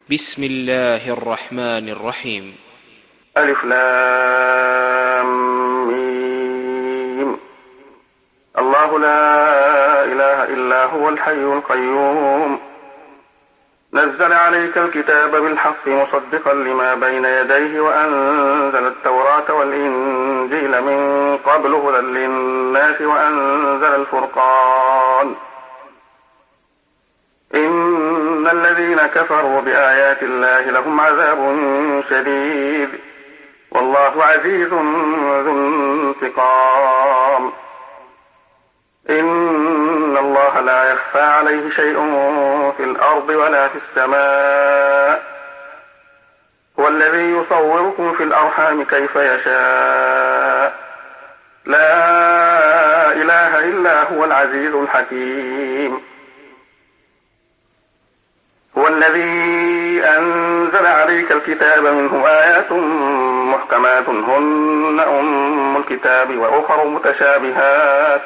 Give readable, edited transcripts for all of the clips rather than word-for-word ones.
بسم الله الرحمن الرحيم. ألف لام ميم. الله لا إله إلا هو الحي القيوم نزل عليك الكتاب بالحق مصدقا لما بين يديه وأنزل التوراة والإنجيل من قبل هدى للناس وأنزل الفرقان إن الذين كفروا بآيات الله لهم عذاب شديد والله عزيز ذو انتقام. إن الله لا يخفى عليه شيء في الأرض ولا في السماء هو الذي يصوركم في الأرحام كيف يشاء لا إله إلا هو العزيز الحكيم. هو الذي أنزل عليك الكتاب منه آيات محكمات هن أم الكتاب وأخر متشابهات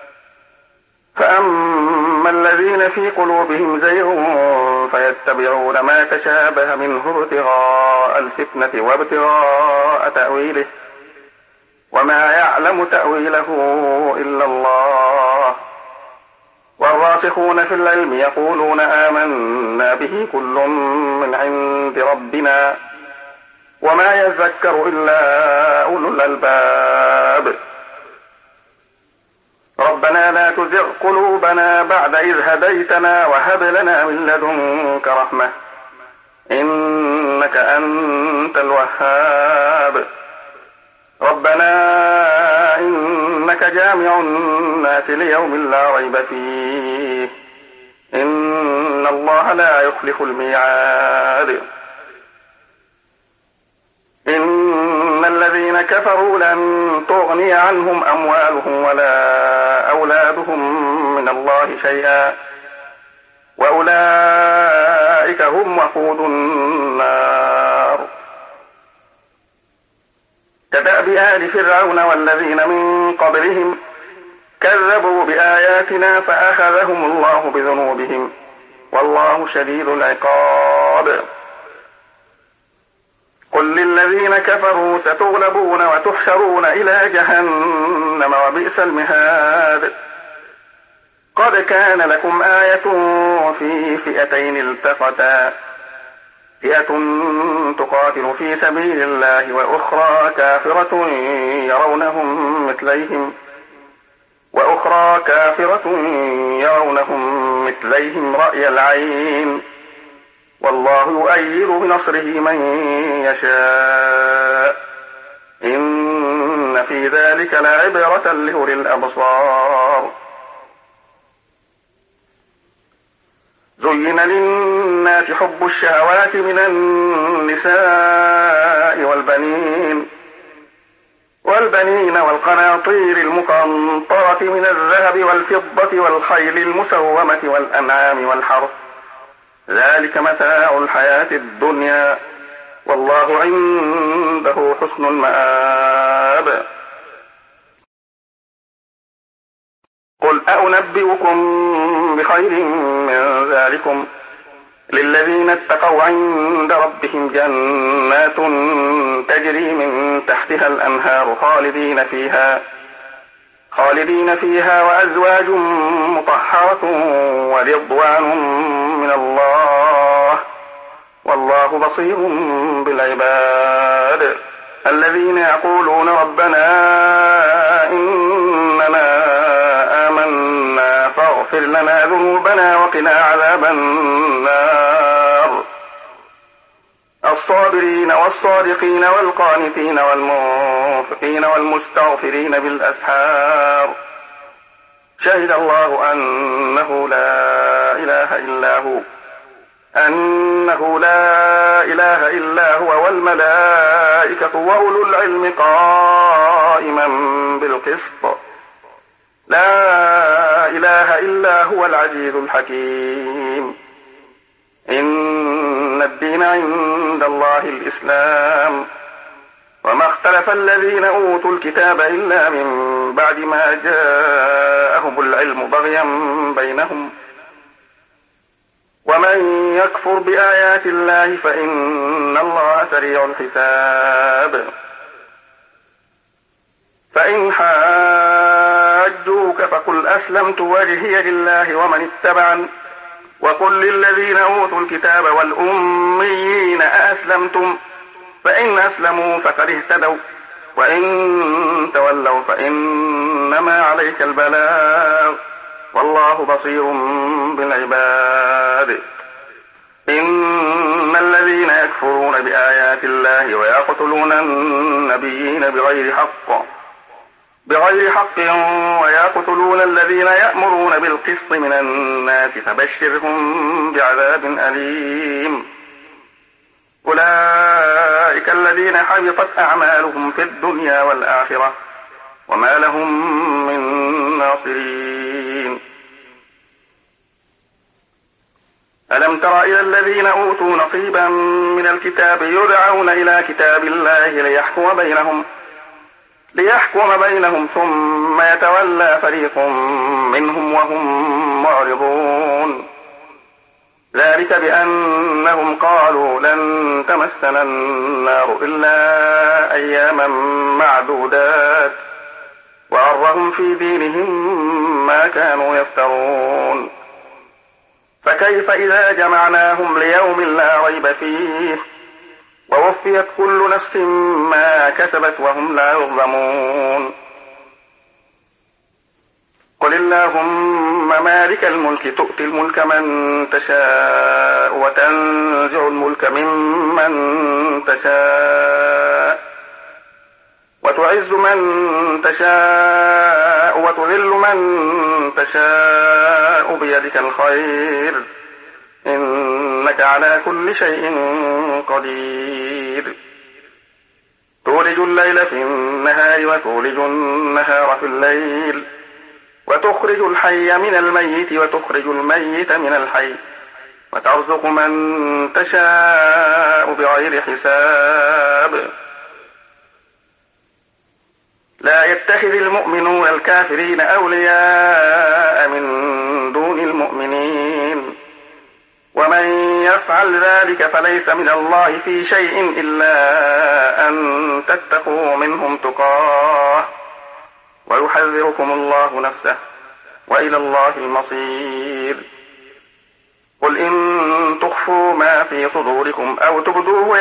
فأما الذين في قلوبهم زيغ فيتبعون ما تشابه منه ابتغاء الفتنة وابتغاء تأويله وما يعلم تأويله إلا الله والراسخون في العلم يقولون آمنا به كل من عند ربنا وما يذكر إلا أولو الألباب. ربنا لا تزغ قلوبنا بعد إذ هديتنا وهب لنا من لدنك رحمة إنك أنت الوهاب. ربنا إنك جامع الناس ليوم لا ريب فيه إن الله لا يخلف الميعاد. إن الذين كفروا لن تغني عنهم أموالهم ولا أولادهم من الله شيئا وأولئك هم وقود النار. كدأب آل فرعون والذين من قبلهم كذبوا بآياتنا فأخذهم الله بذنوبهم والله شديد العقاب. قل للذين كفروا ستغلبون وتحشرون إلى جهنم وبئس المهاد. قد كان لكم آية في فئتين التقتا فئة تقاتل في سبيل الله وأخرى كافرة يرونهم مثليهم رأي العين والله يؤيد بنصره من يشاء إن في ذلك لعبرة لأولي الأبصار. زين للناس حب الشهوات من النساء والبنين والقناطير المقنطرة من الذهب والفضة والخيل المسومة والأنعام والحرث ذلك متاع الحياة الدنيا والله عنده حسن المآب. قل أنبئكم بخير من ذلكم للذين اتقوا عند ربهم جنات تجري من تحتها الأنهار خالدين فيها وأزواج مطهرة ورضوان من الله والله بصير بالعباد. الذين يقولون ربنا إننا آمنا فاغفر لنا ذنوبنا وقنا عذاب النار. الصابرين والصادقين والقانتين والمنفقين والمستغفرين بالأسحار شهد الله أنه لا إله إلا هو والملائكة وأولو العلم قائما بالقسط لا إله إلا هو العزيز الحكيم. إن الدين عند الله الإسلام وما اختلف الذين أوتوا الكتاب إلا من بعد ما جاءهم العلم بغيا بينهم ومن يكفر بآيات الله فإن الله سريع الحساب. فإن حاجوك فقل أسلمت وجهي لله ومن اتبعني وقل للذين أوتوا الكتاب والأميين أأسلمتم فإن أسلموا فقد اهتدوا وإن تولوا فإنما عليك البلاغ والله بصير بالعباد. إن الذين يكفرون بآيات الله ويقتلون النبيين بغير حق ويقتلون الذين يأمرون بالقسط من الناس فبشرهم بعذاب أليم. أولئك الذين حبطت أعمالهم في الدنيا والآخرة وما لهم من ناصرين. ألم تر إلى الذين أوتوا نصيبا من الكتاب يدعون إلى كتاب الله ليحكم بينهم ثم يتولى فريق منهم وهم معرضون. ذلك بأنهم قالوا لن تمسنا النار إلا أياما معدودات وغرهم في دينهم ما كانوا يفترون. فكيف إذا جمعناهم ليوم لا ريب فيه ووفيت كل نفس ما كسبت وهم لا يظلمون. قل اللهم مالك الملك تؤتي الملك من تشاء وتنزع الملك ممن تشاء وتعز من تشاء وتذل من تشاء بيدك الخير إنك على كل شيء قدير. تولج الليل في النهار وتولج النهار في الليل وتخرج الحي من الميت وتخرج الميت من الحي وترزق من تشاء بغير حساب. لا يتخذ المؤمنون الكافرين أولياء من دون المؤمنين ومن يفعل ذلك فليس من الله في شيء إلا أن تتقوا منهم تقاه ويحذركم الله نفسه وإلى الله المصير. قل إن تخفوا ما في صدوركم أو تبدوه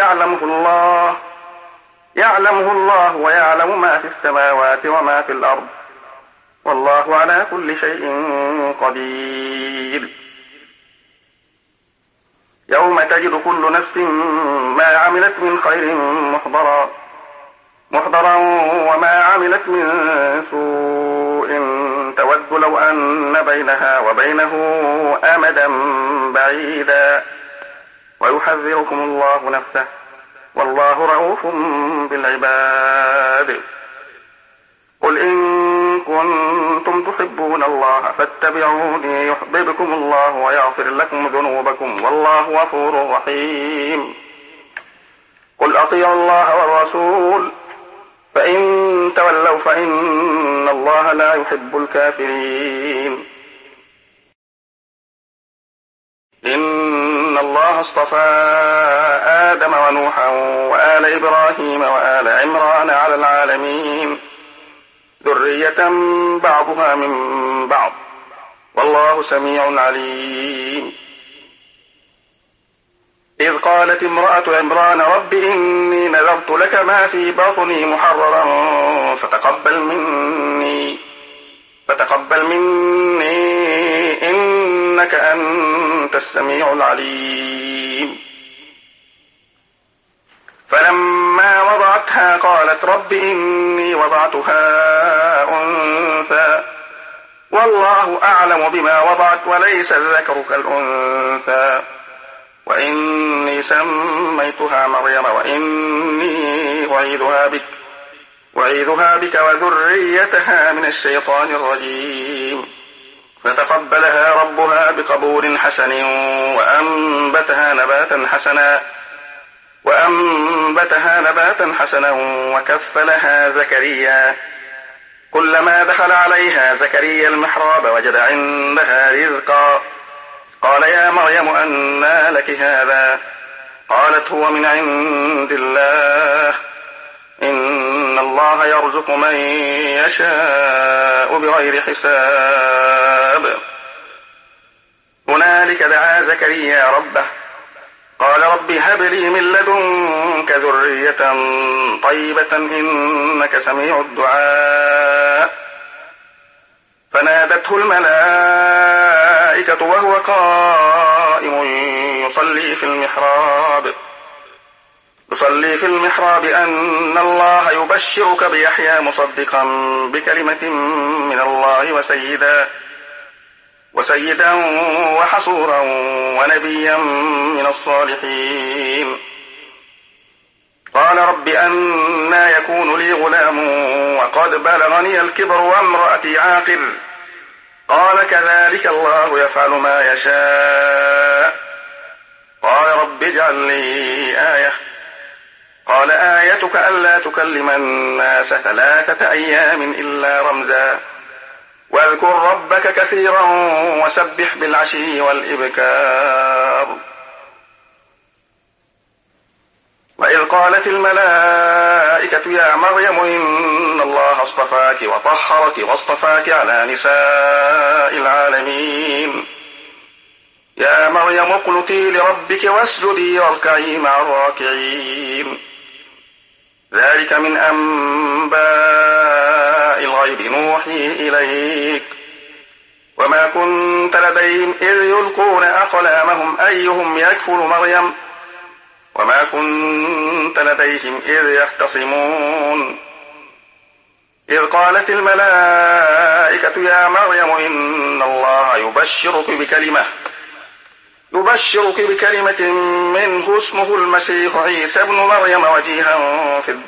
يعلمه الله ويعلم ما في السماوات وما في الأرض والله على كل شيء قدير. يوم تجد كل نفس ما عملت من خير محضرا وما عملت من سوء تود لو أن بينها وبينه أمدا بعيدا ويحذركم الله نفسه والله رؤوف بالعباد. قل إن كنتم تحبون الله فاتبعوني يحببكم الله ويغفر لكم ذنوبكم والله غفور رحيم. قل أطيعوا الله والرسول فإن تولوا فإن الله لا يحب الكافرين. إن الله اصطفى آدم ونوحا وآل إبراهيم وآل عمران على العالمين ذرية بعضها من بعض والله سميع عليم. إذ قالت امرأة عمران رب إني نذرت لك ما في بطني محررا فتقبل مني إنك أنت السميع العليم. فلما وضعتها قالت رب إني وضعتها أنثى والله أعلم بما وضعت وليس الذكر كالأنثى وإني سميتها مريم وإني أعيذها بك وذريتها من الشيطان الرجيم. فتقبلها ربها بقبول حسن وأنبتها نباتا حسنا وكفلها زكريا. كلما دخل عليها زكريا المحراب وجد عندها رزقا قال يا مريم أنى لك هذا؟ قالت هو من عند الله، إن الله يرزق من يشاء بغير حساب. هنالك دعا زكريا ربه قال رب هب لي من لدنك ذرية طيبة إنك سميع الدعاء. فنادته الملائكة وهو قائم يصلي في المحراب أن الله يبشرك بيحيى مصدقا بكلمة من الله وسيدا وحصورا ونبيا من الصالحين. قال رب أنى يكون لي غلام وقد بلغني الكبر وامرأتي عاقر؟ قال كذلك الله يفعل ما يشاء. قال رب اجعل لي آية. قال آيتك ألا تكلم الناس 3 أيام إلا رمزا واذكر ربك كثيرا وسبح بالعشي والإبكار. وإذ قالت الملائكة يا مريم إن الله اصطفاك وطهرك واصطفاك على نساء العالمين. يا مريم اقنتي لربك واسجدي واركعي مع الراكعين. ذلك من أنباء الغيب نوحيه إليك وما كنت لديهم إذ يلقون أقلامهم أيهم يكفل مريم وما كنت لديهم إذ يختصمون. إذ قالت الملائكة يا مريم إن الله يبشرك بكلمة منه اسمه المسيح عيسى ابن مريم وجيها في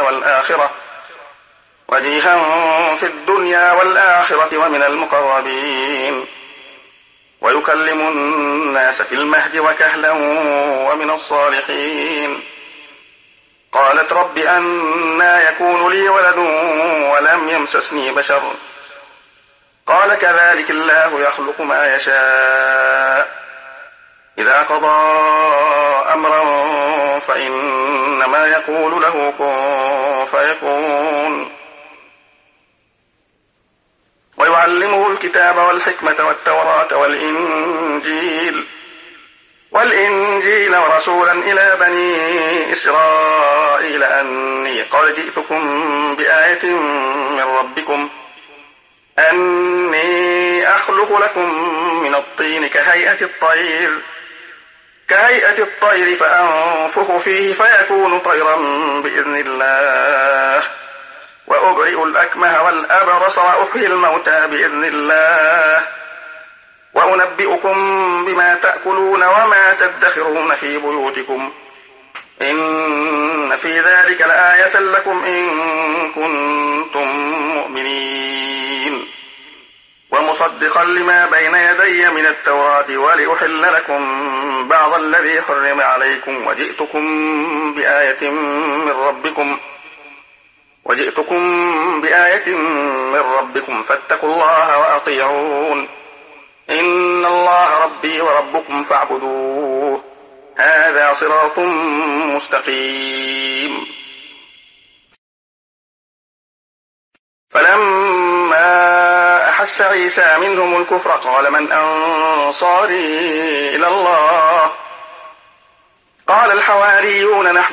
الدنيا والآخرة ومن المقربين ويكلم الناس في المهد وكهلا ومن الصالحين. قالت رب أنى يكون لي ولد ولم يمسسني بشر؟ قال كذلك الله يخلق ما يشاء إذا قضى أمرا فإنما يقول له كن فيكون. ويعلمه الكتاب والحكمة والتوراة والإنجيل ورسولا إلى بني إسرائيل أني قد جئتكم بآية من ربكم أني أخلق لكم من الطين كهيئة الطير فأنفخ فيه فيكون طيرا بإذن الله وأبرئ الأكمه والأبرص وأحيي الموتى بإذن الله وأنبئكم بما تأكلون وما تدخرون في بيوتكم إن في ذلك لآية لكم إن كنتم مؤمنين. ومصدقا لما بين يدي من التوراة ولأحل لكم بعض الذي حرم عليكم وجئتكم بآية من ربكم فاتقوا الله وأطيعون إن الله ربي وربكم فاعبدوه هذا صراط مستقيم. فلما أحس عيسى منهم الكفر قال من أنصاري إلى الله؟ قال الحواريون نحن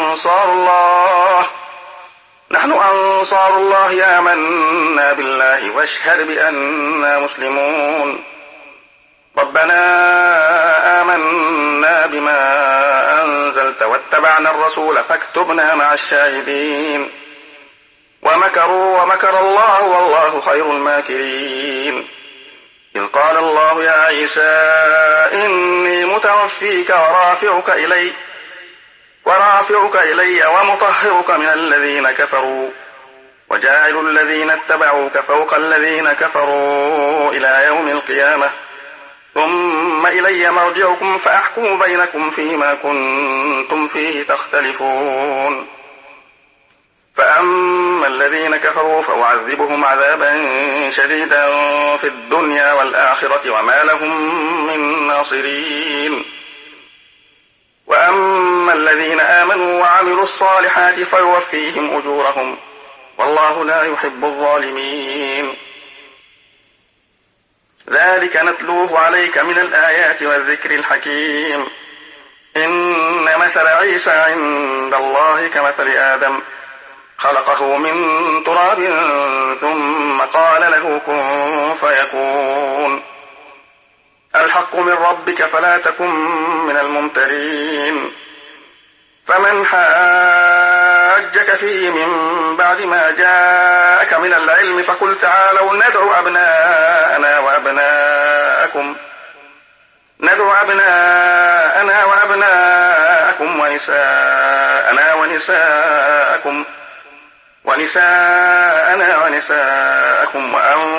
أنصار الله آمنا بالله واشهد بأننا مسلمون. ربنا آمنا بما أنزلت واتبعنا الرسول فاكتبنا مع الشاهدين. ومكروا ومكر الله والله خير الماكرين. إذ قال الله يا عيسى إني متوفيك ورافعك إلي ومطهرك من الذين كفروا وجاعل الذين اتبعوك فوق الذين كفروا إلى يوم القيامة ثم إلي مرجعكم فأحكم بينكم فيما كنتم فيه تختلفون. فأما الذين كفروا فأعذبهم عذابا شديدا في الدنيا والآخرة وما لهم من ناصرين. وأما الذين آمنوا وعملوا الصالحات فيوفيهم أجورهم والله لا يحب الظالمين. ذلك نتلوه عليك من الآيات والذكر الحكيم. إن مثل عيسى عند الله كمثل آدم خلقه من تراب ثم قال له كن فيكون. الحق من ربك فلا تكن من الممترين. فمن حاجك فيه من بعد ما جاءك من العلم فقل تعالوا ندعو أبناءنا وأبناءكم ونساءنا ونساءكم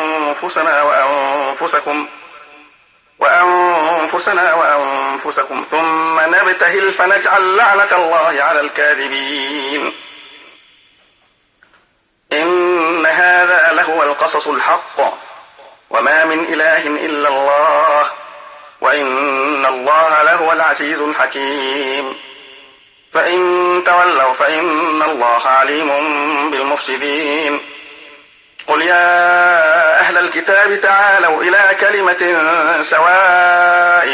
وأنفسنا وأنفسكم ثم نبتهل فنجعل لعنة الله على الكاذبين. إن هذا لهو القصص الحق وما من إله إلا الله وإن الله لهو العزيز الحكيم. فإن تولوا فإن الله عليم بالمفسدين. قل يا أهل الكتاب تعالوا إلى كلمة سواء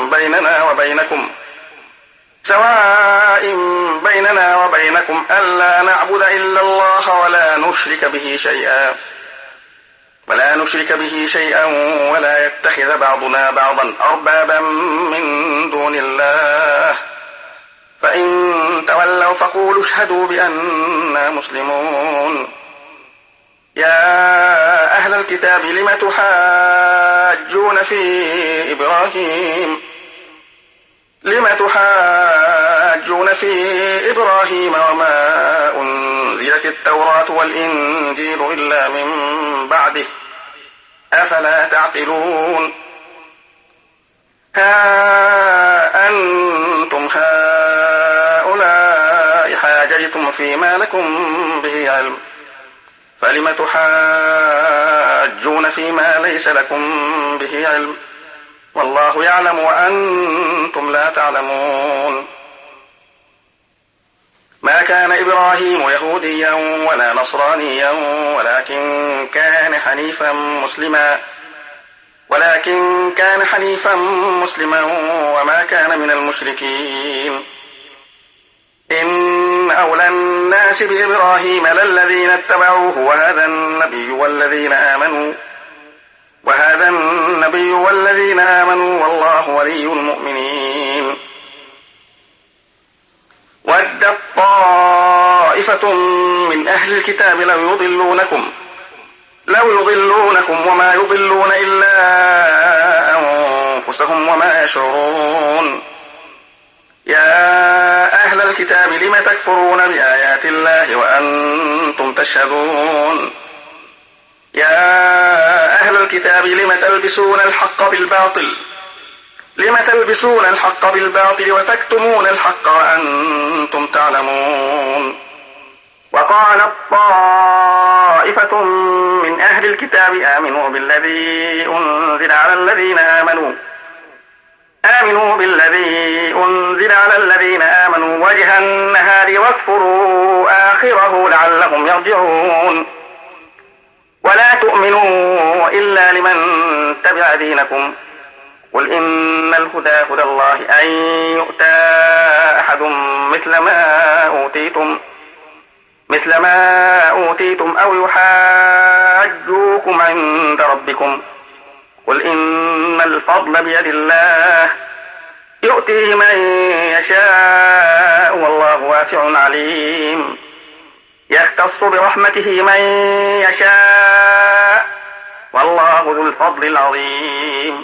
بيننا وبينكم ألا نعبد إلا الله ولا نشرك به شيئا ولا يتخذ بعضنا بعضا أربابا من دون الله. فإن تولوا فقولوا اشهدوا بأننا مسلمون. يا أهل الكتاب لم تحاجون في إبراهيم وما أنزلت التوراة والإنجيل إلا من بعده أفلا تعقلون. ها أنتم هؤلاء حاججتم فيما لكم به علم فلم تحاجون فيما ليس لكم به علم والله يعلم وأنتم لا تعلمون. ما كان إبراهيم يهوديا ولا نصرانيا ولكن كان حنيفا مسلما وما كان من المشركين. إن أولى الناس بإبراهيم للذين اتبعوه وهذا النبي والذين آمنوا والله ولي المؤمنين. ودت طائفة من أهل الكتاب لو يضلونكم وما يضلون إلا أنفسهم وما يشعرون. يا أهل الكتاب لم تكفرون بآيات الله وأنتم تشهدون. يا أهل الكتاب لم تلبسون الحق بالباطل وتكتمون الحق وأنتم تعلمون. وقالت طائفة من أهل الكتاب آمنوا بالذي أنزل على الذين آمنوا وجه النهار واكفروا آخره لعلهم يرجعون. ولا تؤمنوا إلا لمن تبع دينكم قل إن الهدى هدى الله أن يؤتى أحد مثل ما أوتيتم أو يحاجوكم عند ربكم قل إن الفضل بيد الله يؤتيه من يشاء والله واسع عليم. يختص برحمته من يشاء والله ذو الفضل العظيم.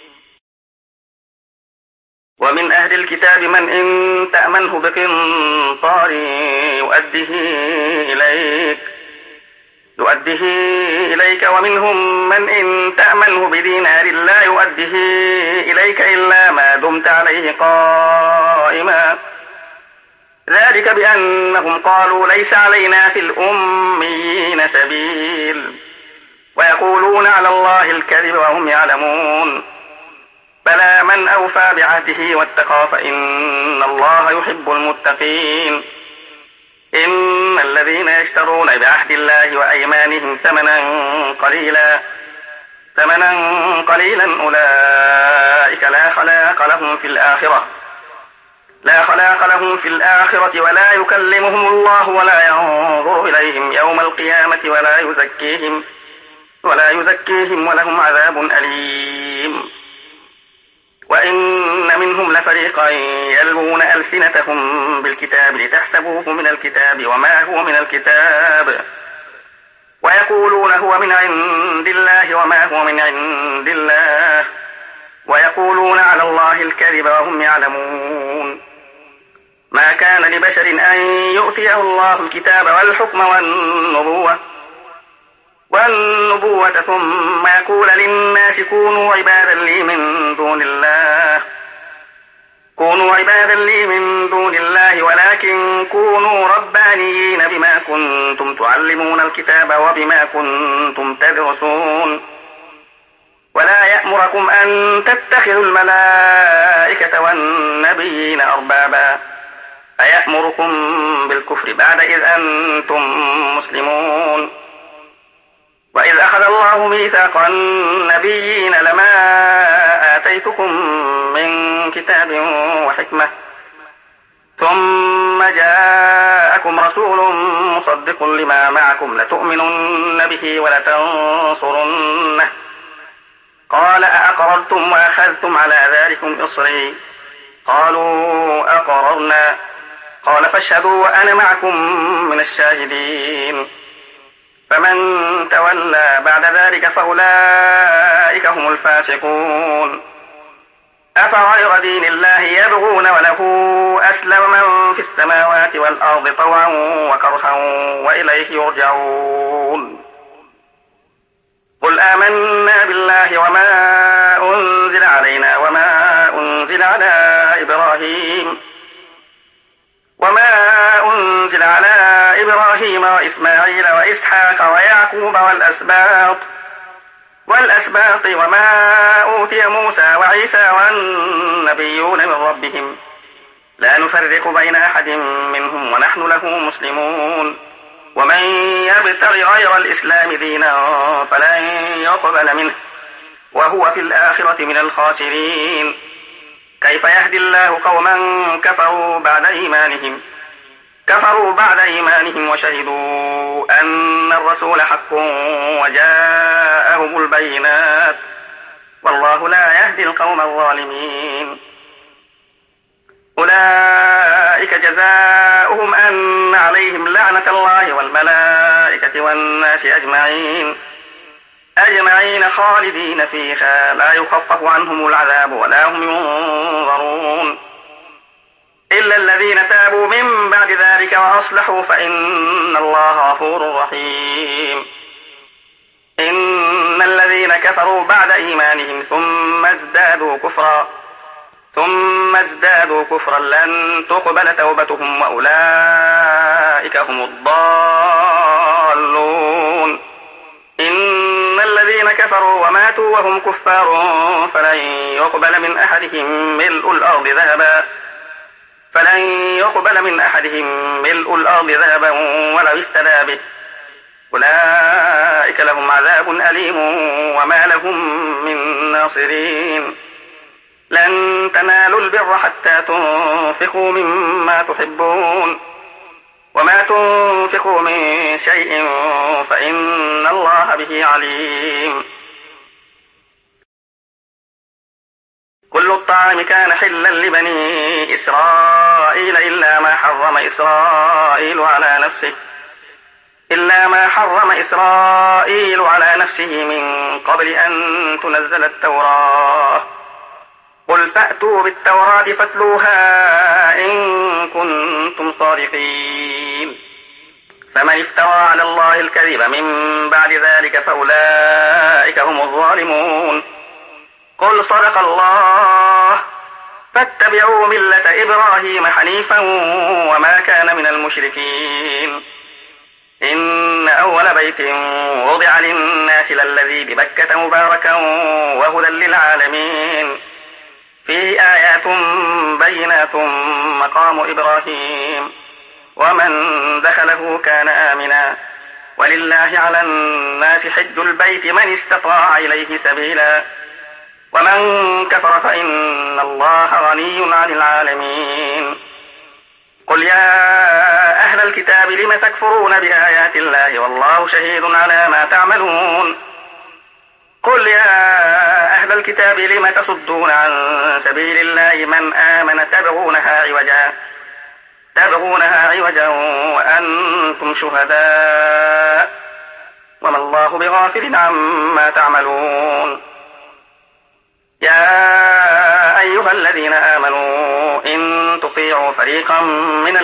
ومن أهل الكتاب من إن تأمنه بقنطار يؤديه إليك ومنهم من إن تأمنه بدينار لا يؤديه إليك إلا ما دمت عليه قائما ذلك بأنهم قالوا ليس علينا في الأميين سبيل ويقولون على الله الكذب وهم يعلمون. بلى من أوفى بعهده واتقى فإن الله يحب المتقين. إن الذين يشترون بعهد الله وأيمانهم ثمنا قليلا أولئك لا خلاق لهم في الآخرة ولا يكلمهم الله ولا ينظر إليهم يوم القيامة ولا يزكيهم ولهم عذاب أليم. وإن منهم لفريقا يلوون ألسنتهم بالكتاب لتحسبوه من الكتاب وما هو من الكتاب ويقولون هو من عند الله وما هو من عند الله ويقولون على الله الكذب وهم يعلمون. ما كان لبشر أن يؤتيه الله الكتاب والحكم والنبوة ثم يقول للناس كونوا عبادا لي من دون الله ولكن كونوا ربانيين بما كنتم تعلمون الكتاب وبما كنتم تدرسون. ولا يأمركم أن تتخذوا الملائكة والنبيين أربابا أيأمركم بالكفر بعد إذ أنتم مسلمون. وإذ أخذ الله ميثاق النبيين لما آتيتكم من كتاب وحكمة ثم جاءكم رسول مصدق لما معكم لتؤمنن به ولتنصرنه قال أأقررتم وأخذتم على ذلكم إصري قالوا أقررنا قال فاشهدوا وأنا معكم من الشاهدين. فمن تولى بعد ذلك فأولئك هم الفاسقون. أفغير دين الله يبغون وله أسلم من في السماوات والأرض طوعا وكرها وإليه يرجعون. قل آمنا بالله وما أنزل علينا وما أنزل على إبراهيم وإسماعيل وإسحاق ويعقوب والأسباط وما أوتي موسى وعيسى والنبيون من ربهم لا نفرق بين أحد منهم ونحن له مسلمون. ومن يبتغ غير الإسلام دينا فلن يقبل منه وهو في الآخرة من الخاسرين. كيف يهدي الله قوما كفروا بعد إيمانهم وشهدوا أن الرسول حق وجاءهم البينات والله لا يهدي القوم الظالمين. أولئك جزاؤهم أن عليهم لعنة الله والملائكة والناس أجمعين خالدين فيها لا يخفف عنهم العذاب ولا هم ينظرون إلا الذين تابوا من بعد ذلك وأصلحوا فإن الله غفور رحيم. إن الذين كفروا بعد إيمانهم ثم ازدادوا كفرا لن تقبل توبتهم وأولئك هم الضالون. إن الذين كفروا وماتوا وهم كفار فلن يقبل من أحدهم ملء الأرض ذهبا ولو افتدى به أولئك لهم عذاب أليم وما لهم من ناصرين. لن تنالوا البر حتى تنفقوا مما تحبون وما تنفقوا من شيء فإن الله به عليم. كل الطعام كان حلا لبني إسرائيل إلا ما حرم إسرائيل على نفسه من قبل أن تنزل التوراة. قل فأتوا بالتوراة فاتلوها إن كنتم صادقين. فمن افترى على الله الكذب من بعد ذلك فأولئك هم الظالمون. قل صدق الله فاتبعوا ملة إبراهيم حنيفا وما كان من المشركين. إن أول بيت وضع للناس للذي ببكة مباركا وهدى للعالمين فيه آيات بينات مقام إبراهيم ومن دخله كان آمنا ولله على الناس حج البيت من استطاع إليه سبيلا ومن كفر فإن الله غني عن العالمين. قل يا أهل الكتاب لم تكفرون بآيات الله والله شهيد على ما تعملون. قل يا أهل الكتاب لم تصدون عن سبيل الله من آمن تبغونها عوجا وأنتم شهداء وما الله بغافل عما تعملون. يا أيها الذين آمنوا إن تطيعوا فريقا من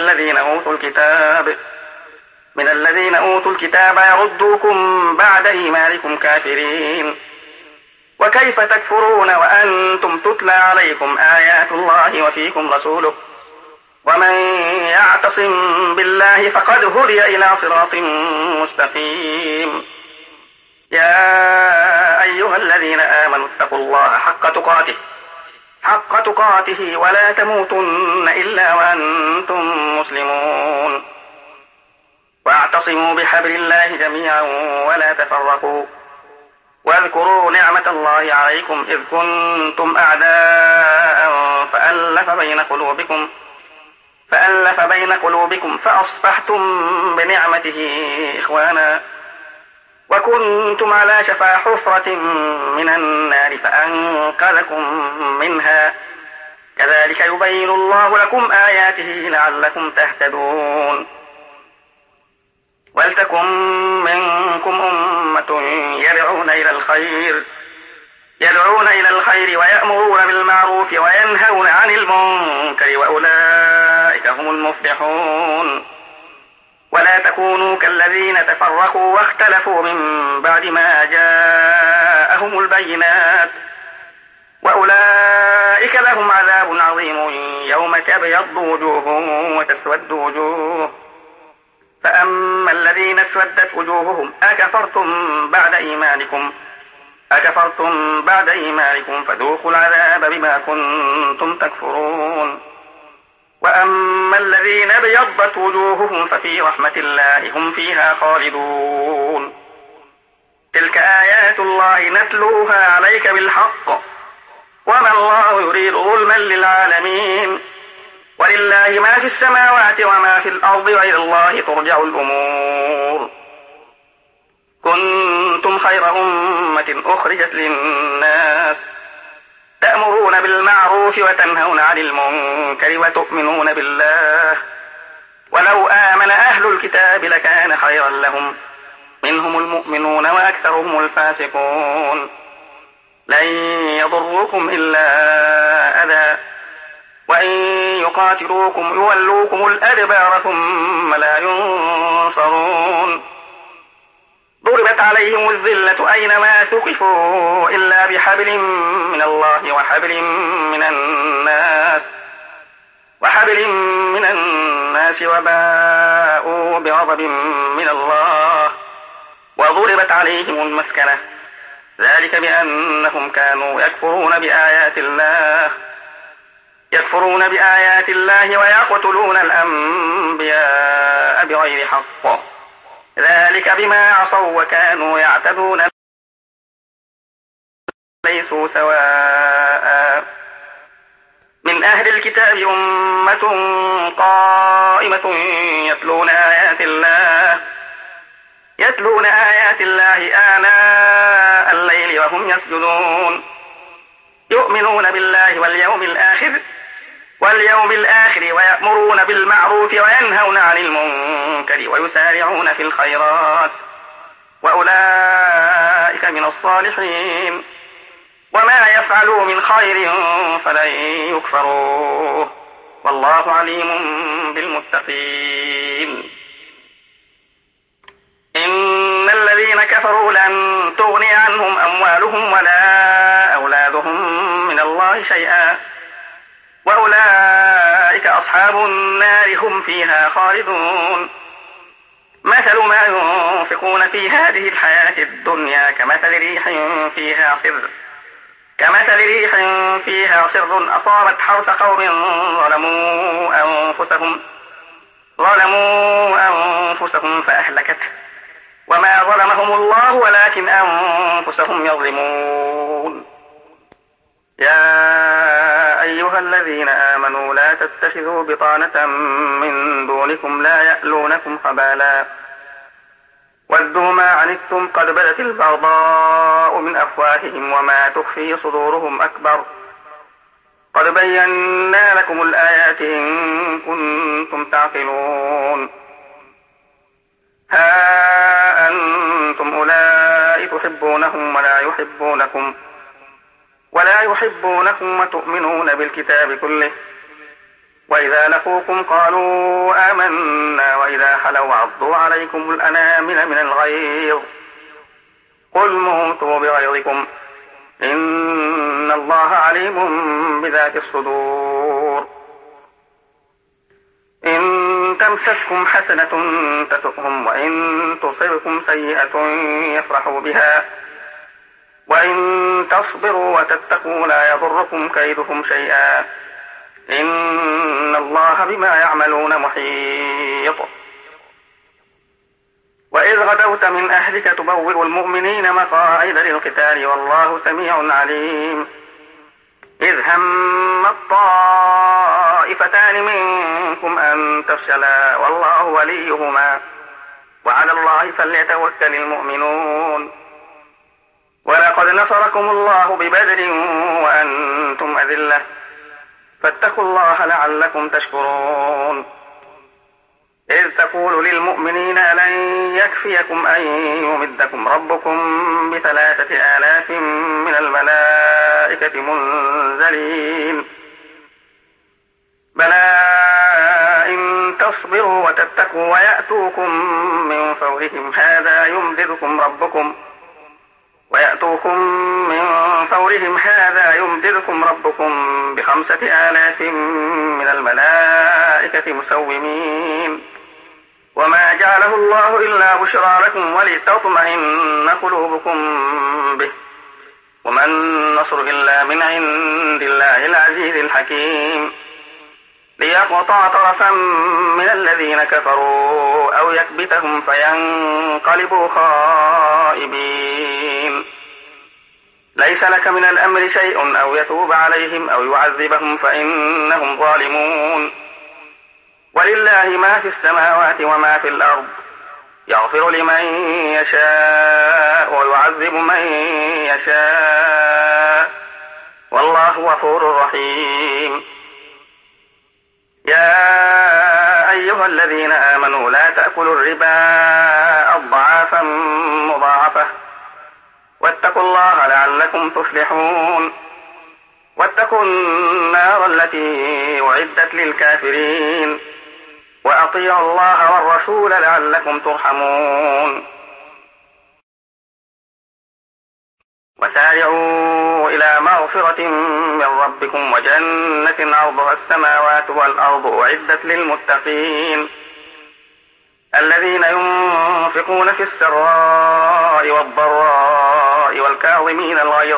الذين أوتوا الكتاب يردوكم بعد إيمانكم كافرين. وكيف تكفرون وأنتم تتلى عليكم آيات الله وفيكم رسوله ومن يعتصم بالله فقد هدي إلى صراط مستقيم. يا أيها الذين آمنوا اتقوا الله حق تقاته ولا تموتن إلا وأنتم مسلمون. واعتصموا بحبل الله جميعا ولا تفرقوا واذكروا نعمة الله عليكم إذ كنتم أعداء فألف بين قلوبكم فأصبحتم بنعمته إخوانا وكنتم على شفا حفرة من النار فأنقذكم منها كذلك يبين الله لكم آياته لعلكم تهتدون. ولتكن منكم أمة يدعون إلى الخير ويأمرون بالمعروف وينهون عن المنكر وأولئك هم المفلحون. ولا تكونوا كالذين تفرقوا واختلفوا من بعد ما جاءهم البينات وأولئك لهم عذاب عظيم يوم تبيض وجوه وتسود وجوه. فأما الذين اسودت وجوههم أكفرتم بعد إيمانكم فذوقوا العذاب بما كنتم تكفرون. وأما الذين ابيضت وجوههم ففي رحمة الله هم فيها خالدون. تلك آيات الله نتلوها عليك بالحق وما الله يريد ظلما للعالمين. ولله ما في السماوات وما في الأرض وإلى الله ترجع الأمور. كنتم خير أمة أخرجت للناس تأمرون بالمعروف وتنهون عن المنكر وتؤمنون بالله ولو آمن أهل الكتاب لكان خيرا لهم منهم المؤمنون وأكثرهم الفاسقون. لن يضروكم إلا أذى وإن يقاتلوكم يولوكم الأدبار ثم لا ينصرون. ضربت عليهم الذلة أينما ثقفوا إلا بحبل من الله وحبل من الناس وباءوا بغضب من الله وضربت عليهم المسكنة ذلك بأنهم كانوا يكفرون بآيات الله ويقتلون الأنبياء بغير حق ذلك بما عصوا وكانوا يعتدون ليسوا سواء. من أهل الكتاب أمة قائمة يتلون آيات الله آناء الليل وهم يسجدون يؤمنون بالله واليوم الآخر ويأمرون بالمعروف وينهون عن المنكر ويسارعون في الخيرات وأولئك من الصالحين. وما يفعلوا من خير فلن يكفروه والله عليم بالمتقين. إن الذين كفروا لن تغني عنهم أموالهم ولا أولادهم من الله شيئا وأصحاب النار هم فيها خالدون. مثل ما ينفقون في هذه الحياة الدنيا كمثل ريح فيها صر أصابت حرث قوم ظلموا أنفسهم فأهلكته وما ظلمهم الله ولكن أنفسهم يظلمون. يا أيها الذين آمنوا لا تتخذوا بطانة من دونكم لا يألونكم خبالا ودوا ما عنتم قد بدت البغضاء من أفواههم وما تخفي صدورهم أكبر قد بينا لكم الآيات إن كنتم تعقلون. ها أنتم أولئك تحبونهم ولا يحبونكم وتؤمنون بالكتاب كله وإذا لقوكم قالوا آمنا وإذا خلوا عضوا عليكم الأنامل من الغيظ قل موتوا بغيظكم إن الله عليم بذات الصدور. إن تمسسكم حسنة تسؤهم وإن تصبكم سيئة يفرحوا بها وإن تصبروا وتتقوا لا يضركم كيدهم شيئا إن الله بما يعملون محيط. وإذ غدوت من أهلك تبوئ المؤمنين مقاعد للقتال والله سميع عليم. إذ هم الطائفتان منكم أن تفشلا والله وليهما وعلى الله فليتوكل المؤمنون. ولقد نصركم الله ببدر وأنتم أذلة فاتقوا الله لعلكم تشكرون. إذ تقول للمؤمنين لن يكفيكم أن يمدكم ربكم ب3,000 من الملائكة منزلين بلى إن تصبروا وتتقوا ويأتوكم من فورهم هذا يمددكم ربكم ب5,000 من الملائكة مسومين وما جعله الله إلا بشرى لكم ولتطمئن قلوبكم به وما النصر إلا من عند الله العزيز الحكيم. ليقطع طرفا من الذين كفروا أو يكبتهم فينقلبوا خائبين. ليس لك من الأمر شيء أو يتوب عليهم أو يعذبهم فإنهم ظالمون. ولله ما في السماوات وما في الأرض يغفر لمن يشاء ويعذب من يشاء والله غفور رحيم. يا أيها الذين آمنوا لا تأكلوا الربا أضعافا مضاعفة واتقوا الله لعلكم تفلحون. واتقوا النار التي أعدت للكافرين وأطيعوا الله والرسول لعلكم ترحمون. وسارعوا إلى مغفرة من ربكم وجنة عرضها السماوات والأرض أعدت للمتقين الذين ينفقون في السراء والضراء والكاظمين الغيظ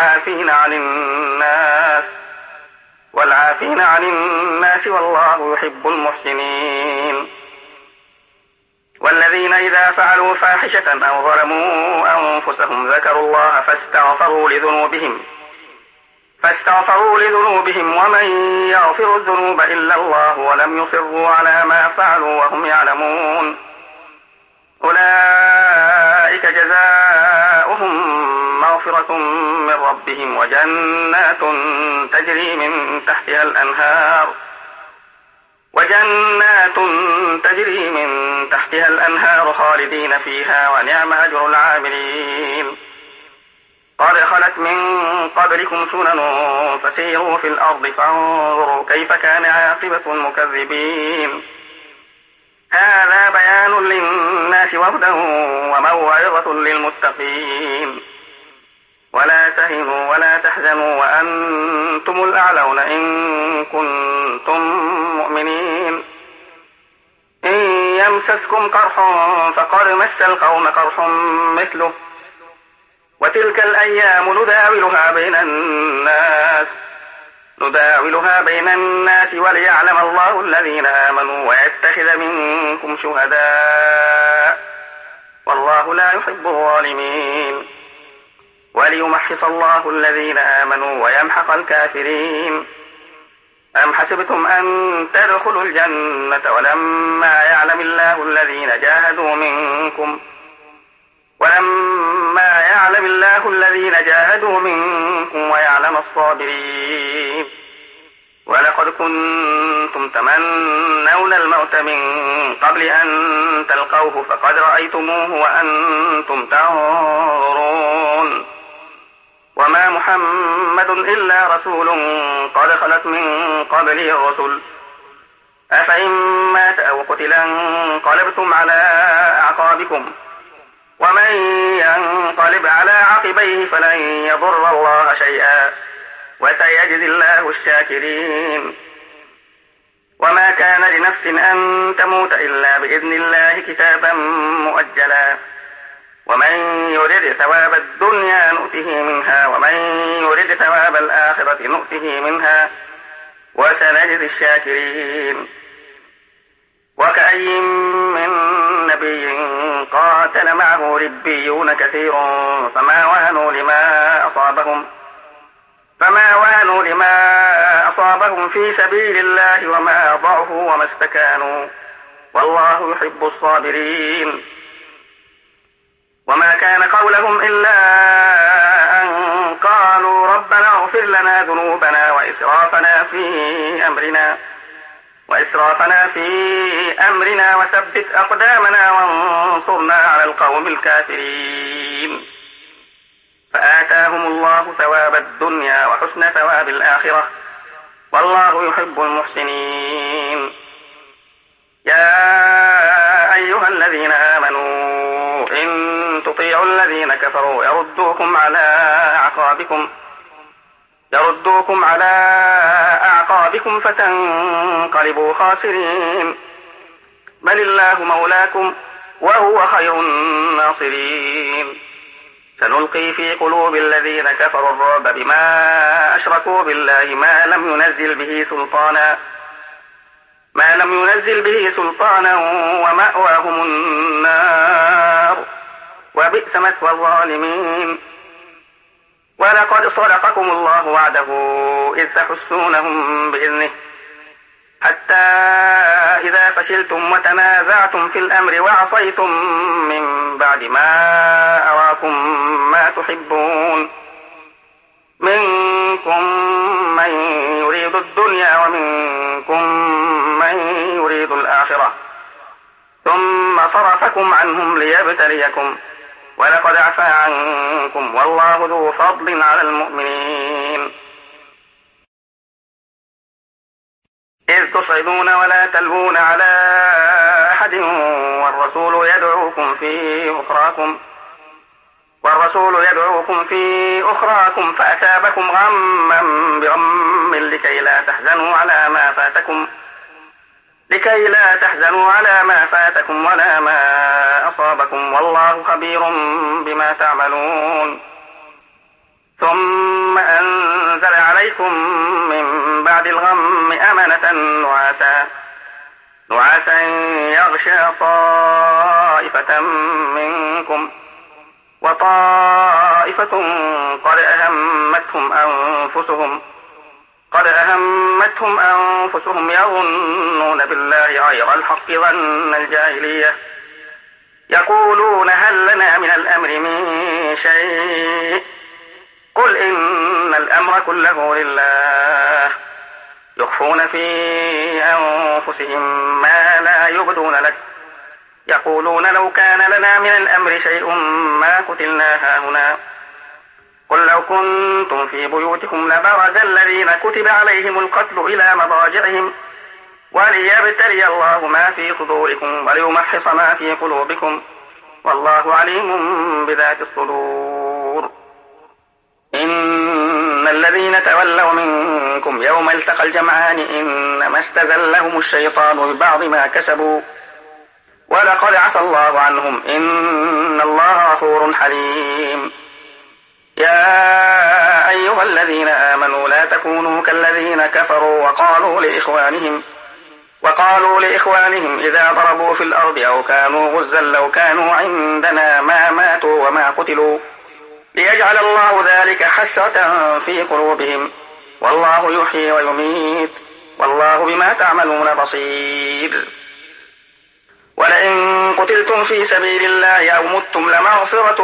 والعافين عن الناس والله يحب المحسنين. والذين إذا فعلوا فاحشة أو ظلموا أنفسهم ذكروا الله فاستغفروا لذنوبهم ومن يغفر الذنوب إلا الله ولم يصروا على ما فعلوا وهم يعلمون أولئك جزاؤهم مغفرة من ربهم وجنات تجري من تحتها الأنهار خالدين فيها ونعم أجر العاملين. قد خلت من قبلكم سنن فسيروا في الأرض فانظروا كيف كان عاقبة المكذبين. هذا بيان للناس وهدى وموعظة للمتقين. ولا تهنوا ولا تحزنوا وأنتم الأعلون إن كنتم مؤمنين يمسسكم قرح فقد مس القوم قرح مثله وتلك الأيام نداولها بين الناس وليعلم الله الذين آمنوا ويتخذ منكم شهداء والله لا يحب الظالمين وليمحص الله الذين آمنوا ويمحق الكافرين. أم حسبتم أن تدخلوا الجنة ولما يعلم الله الذين جاهدوا منكم ويعلم الصابرين. ولقد كنتم تمنون الموت من قبل أن تلقوه فقد رأيتموه وأنتم تنظرون. وما محمد إلا رسول قد خلت من قبله الرسل أفإن مات أو قتل انقلبتم على أعقابكم ومن ينقلب على عقبيه فلن يضر الله شيئا وسيجزي الله الشاكرين. وما كان لنفس أن تموت إلا بإذن الله كتابا مؤجلا ومن يرد ثواب الدنيا نؤته منها ومن يرد ثواب الآخرة نؤته منها وسنجزي الشاكرين. وكأي من نبي قاتل معه ربيون كثير فما وهنوا لما أصابهم في سبيل الله وما ضعفوا وما استكانوا والله يحب الصابرين. وما كان قولهم إلا أن قالوا ربنا اغفر لنا ذنوبنا وإسرافنا في أمرنا وثبت أقدامنا وانصرنا على القوم الكافرين. فآتاهم الله ثواب الدنيا وحسن ثواب الآخرة والله يحب المحسنين. يا أيها الذين آمنوا إن تطيعوا الذين كفروا يردوكم على أعقابكم فتنقلبوا خاسرين. بل الله مولاكم وهو خير الناصرين. سنلقي في قلوب الذين كفروا الرعب بما أشركوا بالله ما لم ينزل به سلطانا ومأواهم النار وبئس مثوى الظالمين. ولقد صدقكم الله وعده إذ تحسونهم بإذنه حتى إذا فشلتم وتنازعتم في الأمر وعصيتم من بعد ما أراكم ما تحبون منكم من يريد الدنيا ومنكم من يريد الآخرة ثم صرفكم عنهم ليبتليكم ولقد عفا عنكم والله ذو فضل على المؤمنين. إذ تصعدون ولا تلوون على أحد والرسول يدعوكم في أخراكم فأثابكم غما بغم لكي لا تحزنوا على ما فاتكم ولا ما أصابكم والله خبير بما تعملون. ثم أنزل عليكم من بعد الغم أمنة نعاسا يغشى طائفة منكم وطائفة قد أهمتهم أنفسهم يظنون بالله غير الحق ظن الجاهلية يقولون هل لنا من الأمر من شيء قل إن الأمر كله لله يخفون في أنفسهم ما لا يبدون لك يقولون لو كان لنا من الأمر شيء ما قتلنا هاهنا قل لو كنتم في بيوتكم لبرز الذين كتب عليهم القتل إلى مضاجعهم وليبتلي الله ما في صدوركم وليمحص ما في قلوبكم والله عليم بذات الصدور. إن الذين تولوا منكم يوم التقى الجمعان إنما استزلهم الشيطان ببعض ما كسبوا ولقد عفى الله عنهم إن الله غفور حليم. يا أيها الذين آمنوا لا تكونوا كالذين كفروا وقالوا لإخوانهم إذا ضربوا في الأرض أو كانوا غزا لو كانوا عندنا ما ماتوا وما قتلوا ليجعل الله ذلك حسرة في قلوبهم والله يحيي ويميت والله بما تعملون بصير. ولئن قتلتم في سبيل الله أو متم لمغفرة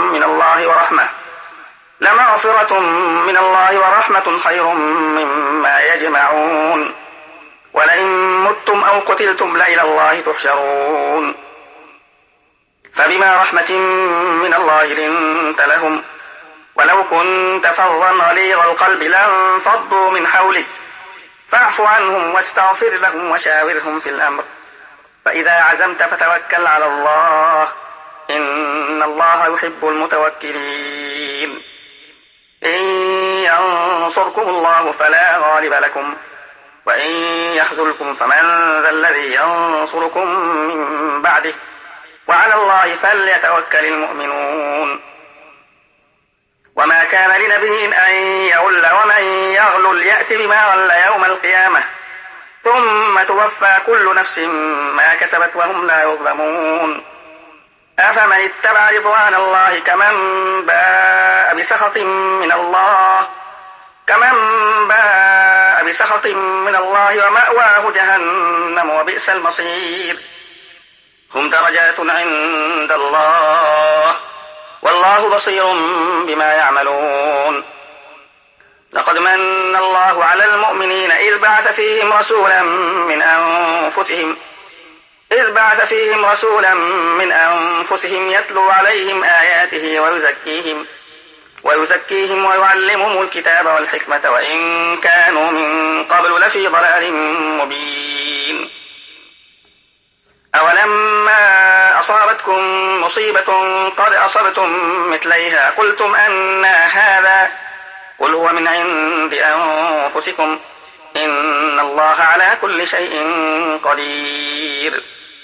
من الله ورحمة خير مما يجمعون. ولئن متم أو قتلتم لإلى الله تحشرون. فبما رحمة من الله لنت لهم ولو كنت فظا غليظ القلب لانفضوا من حولك فاعف عنهم واستغفر لهم وشاورهم في الأمر فإذا عزمت فتوكل على الله إن الله يحب المتوكلين. إن ينصركم الله فلا غالب لكم وإن يخذلكم فمن ذا الذي ينصركم من بعده وعلى الله فليتوكل المؤمنون. وما كان لنبي أن يغل ومن يغلل يأت بما غل يوم القيامة ثم توفى كل نفس ما كسبت وهم لا يظلمون. أفمن اتبع رضوان الله كمن باء بسخط من الله ومأواه جهنم وبئس المصير. هم درجات عند الله والله بصير بما يعملون. لقد من الله على المؤمنين إذ بعث فيهم رسولا من أنفسهم يتلو عليهم آياته ويزكيهم ويعلمهم الكتاب والحكمة وإن كانوا من قبل لفي ضلال مبين. أولما أصابتكم مصيبة قد أصبتم مثليها قلتم أنى هذا قل هو من عند أنفسكم إن الله على كل شيء قدير.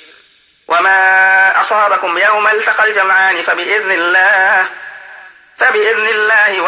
وما أصابكم يوم التقى الجمعان فبإذن الله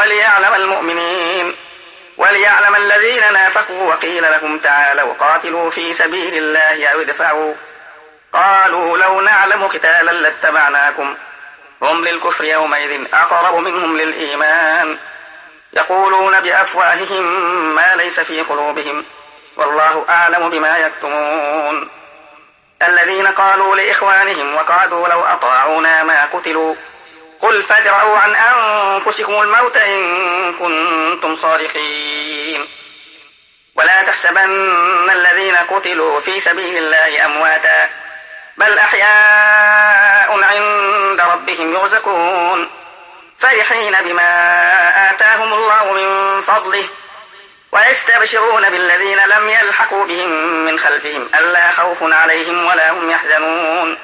وليعلم الذين نافقوا وقيل لهم تعالوا قاتلوا في سبيل الله أو ادفعوا قالوا لو نعلم قتالا لاتبعناكم هم للكفر يومئذ أقرب منهم للإيمان يقولون بأفواههم ما ليس في قلوبهم والله أعلم بما يكتمون. الذين قالوا لإخوانهم وقعدوا لو أطاعونا ما قتلوا قل فادرءوا عن أنفسكم الموت إن كنتم صادقين. ولا تحسبن الذين قتلوا في سبيل الله أمواتا بل أحياء عند ربهم يرزقون فرحين بما آتاهم الله من فضله ويستبشرون بالذين لم يلحقوا بهم من خلفهم ألا خوف عليهم ولا هم يحزنون.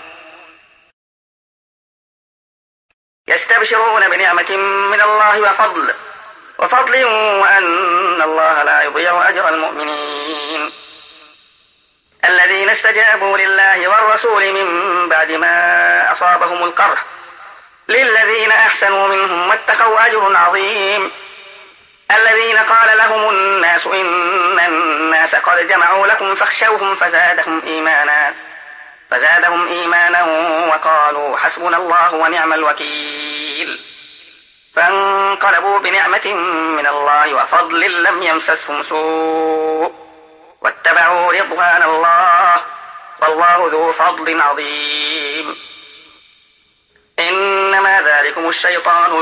يستبشرون بنعمة من الله وفضل وأن الله لا يضيع أجر المؤمنين. الذين استجابوا لله والرسول من بعد ما أصابهم القرح للذين أحسنوا منهم واتقوا أجر عظيم. الذين قال لهم الناس إن الناس قد جمعوا لكم فاخشوهم فزادهم إيمانا وقالوا حسبنا الله ونعم الوكيل. فانقلبوا بنعمة من الله وفضل لم يمسسهم سوء واتبعوا رضوان الله والله ذو فضل عظيم. إنما ذلكم الشيطان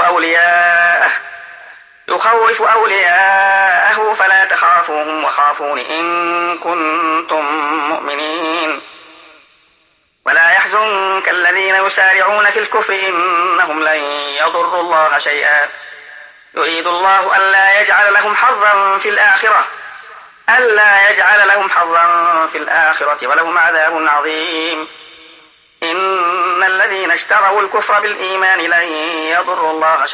يخوف أولياءه فلا تخافوهم وخافون إن كنتم مؤمنين. ولا يحزنك الذين يسارعون في الكفر إنهم لن يضروا الله شيئا يريد الله ألا يجعل لهم حظا في الآخرة ولهم عذاب عظيم. إن الذين اشتروا الكفر بالإيمان لن يضروا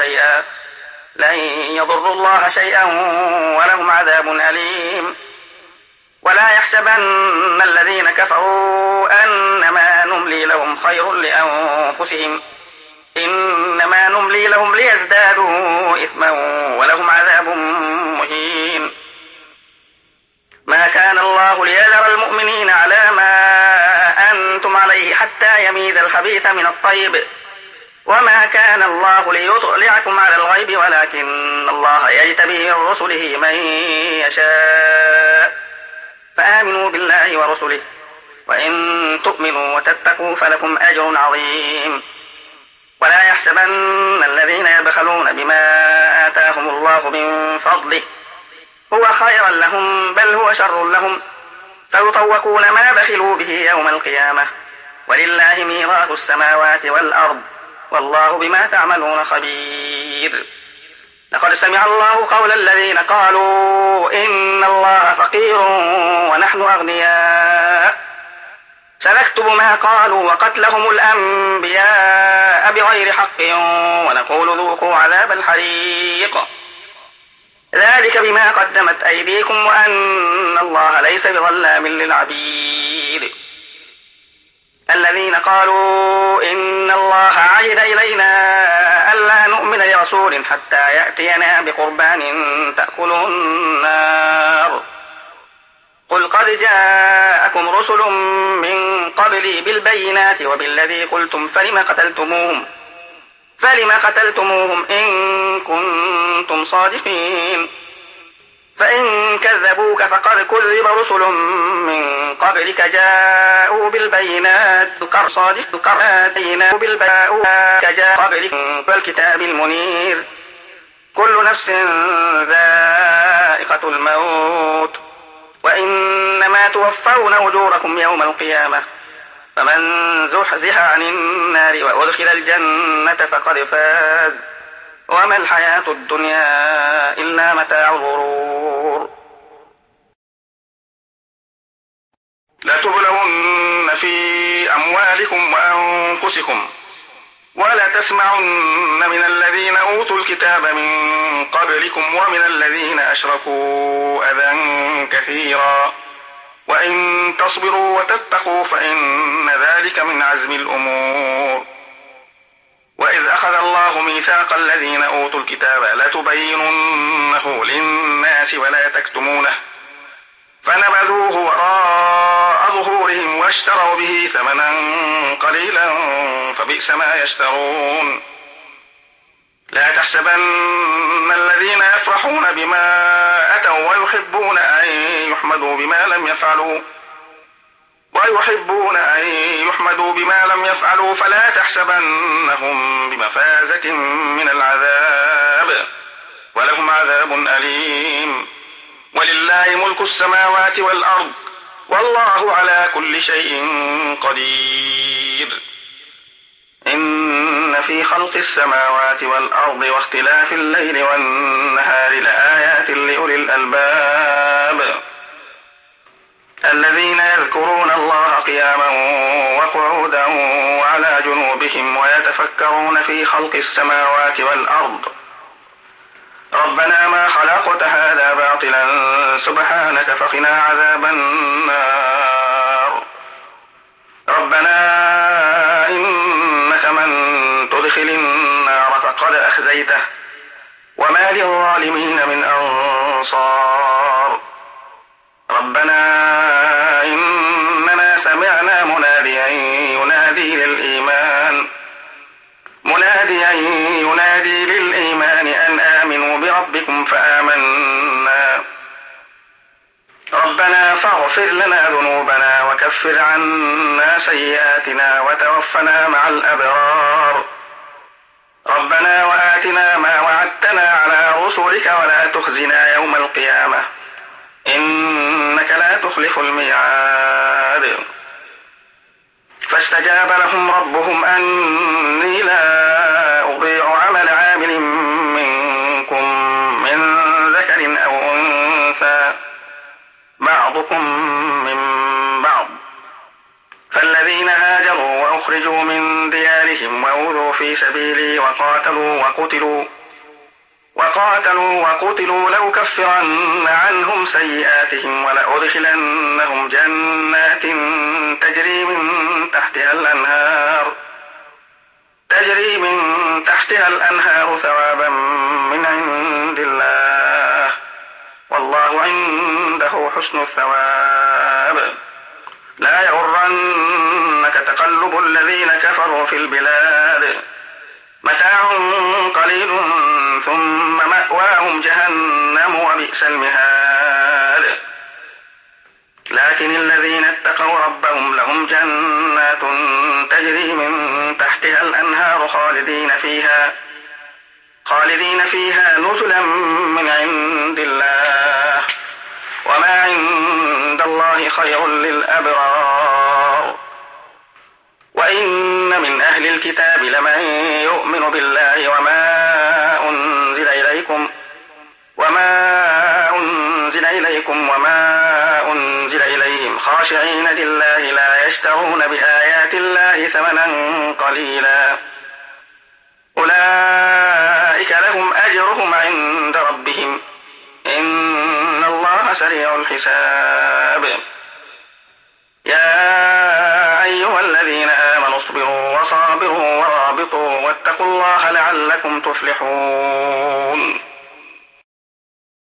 الله شيئا ولهم عذاب أليم. ولا يحسبن الذين كفروا أنما نملي لهم خير لأنفسهم إنما نملي لهم ليزدادوا إثما ولهم عذاب مهين. ما كان الله ليذر المؤمنين على ما أنتم عليه حتى يميز الخبيث من الطيب وما كان الله ليطلعكم على الغيب ولكن الله يجتبي من رسله من يشاء فآمنوا بالله ورسله وإن تؤمنوا وتتقوا فلكم أجر عظيم. ولا يحسبن الذين يبخلون بما آتاهم الله من فضله هو خيرا لهم بل هو شر لهم سيطوقون ما بخلوا به يوم القيامة ولله ميراث السماوات والأرض والله بما تعملون خبير. لقد سمع الله قول الذين قالوا إن الله فقير ونحن أغنياء سنكتب ما قالوا وقتلهم الأنبياء بغير حق ونقول ذوقوا عذاب الحريق ذلك بما قدمت أيديكم وأن الله ليس بظلام للعبيد. الذين قالوا إن الله عهد إلينا ألا نؤمن لرسول حتى يأتينا بقربان تأكله النار قل قد جاءكم رسل من قبلي بالبينات وبالذي قلتم فلم قتلتموهم إن كنتم صادقين. فإن كذبوك فقد كذب رسل من قبلك جاءوا بالبينات والكتاب المنير كل نفس ذائقة الموت وإنما توفون أجوركم يوم القيامة فمن زحزح عن النار وأدخل الجنة فقد فاز وما الحياة الدنيا إلا متاع الغرور. لتبلون في أموالكم وأنفسكم ولا تسمعن من الذين أوتوا الكتاب من قبلكم ومن الذين أشركوا أذى كثيرا وإن تصبروا وتتقوا فإن ذلك من عزم الأمور. وإذ أخذ الله ميثاق الذين أوتوا الكتاب لتبيننه للناس ولا تكتمونه فنبذوه وراء ظهورهم واشتروا به ثمنا قليلا فبئس ما يشترون. لا تحسبن الذين يفرحون بما أتوا ويحبون أن يحمدوا بما لم يفعلوا فلا تحسبنهم بمفازة من العذاب ولهم عذاب أليم. ولله ملك السماوات والأرض والله على كل شيء قدير. إن في خلق السماوات والأرض واختلاف الليل والنهار لآيات لأولي الألباب الذين يذكرون الله قياما وقعودا وعلى جنوبهم ويتفكرون في خلق السماوات والأرض ربنا ما خلقت هذا باطلا سبحانك فقنا عذاب النار. ربنا إنك من تدخل النار فقد أخزيته وما للظالمين من أنصار. ربنا إننا سمعنا مناديا ينادي للإيمان أن آمنوا بربكم فآمنا. ربنا فاغفر لنا ذنوبنا وكفر عنا سيئاتنا وتوفنا مع الأبرار. ربنا وآتنا ما وعدتنا على رسلك ولا تخزنا يوم القيامة إنك لا تخلف الميعاد. فاستجاب لهم ربهم أني لا أضيع عمل عامل منكم من ذكر أو أنثى بعضكم من بعض. فالذين هاجروا وأخرجوا من ديارهم وأوذوا في سبيلي وقاتلوا لأكفرن عنهم سيئاتهم ولأدخلنهم جنات تجري من تحتها الأنهار تحتها الأنهار ثوابا من عند الله والله عنده حسن الثواب. لا يغرنك تقلب الذين كفروا في البلاد متاع قليل ثم مأواهم جهنم وبئس المهاد. لكن الذين اتقوا ربهم لهم جنات تجري من تحتها الأنهار خالدين فيها نزلا من عند الله وما عند الله خير للأبرار. وإن من أهل الكتاب لمن يؤمن بالله وما أنزل إليكم وما أنزل إليهم خاشعين لله لا يشترون بآيات الله ثمنا قليلا أولئك لهم أجرهم عند ربهم إن الله سريع الحساب. يا أيها الذين آمنوا اصبروا وصابروا ورابطوا واتقوا الله لعلكم تفلحون.